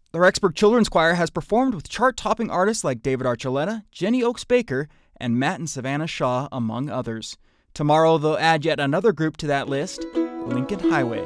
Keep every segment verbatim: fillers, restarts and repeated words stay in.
The Rexburg Children's Choir has performed with chart-topping artists like David Archuleta, Jenny Oaks Baker, and Matt and Savannah Shaw, among others. Tomorrow they'll add yet another group to that list, Lincoln Highway.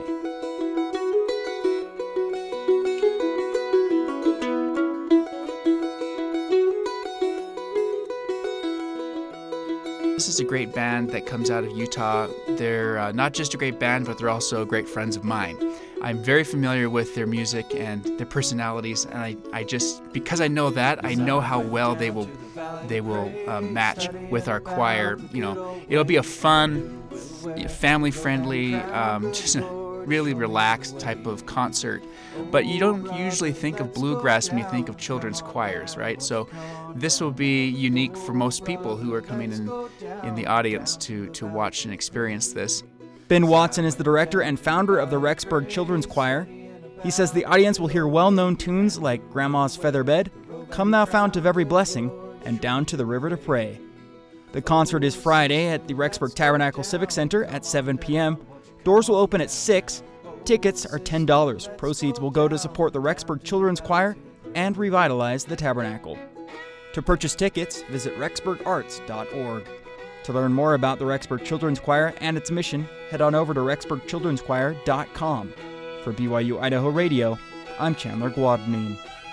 This is a great band that comes out of Utah. They're uh, not just a great band, but they're also great friends of mine. I'm very familiar with their music and their personalities, and I, I just, because I know that, I know how well they will they will uh, match with our choir. You know, it'll be a fun, family-friendly, um, just a really relaxed type of concert. But you don't usually think of bluegrass when you think of children's choirs, right? So this will be unique for most people who are coming in in the audience to, to watch and experience this. Ben Watson is the director and founder of the Rexburg Children's Choir. He says the audience will hear well-known tunes like Grandma's Feather Bed, Come Thou Fount of Every Blessing, and Down to the River to Pray. The concert is Friday at the Rexburg Tabernacle Civic Center at seven p.m. Doors will open at six. Tickets are ten dollars. Proceeds will go to support the Rexburg Children's Choir and revitalize the Tabernacle. To purchase tickets, visit rexburg arts dot org. To learn more about the Rexburg Children's Choir and its mission, head on over to rexburg children's choir dot com. For B Y U Idaho Radio, I'm Chandler Guadagnine.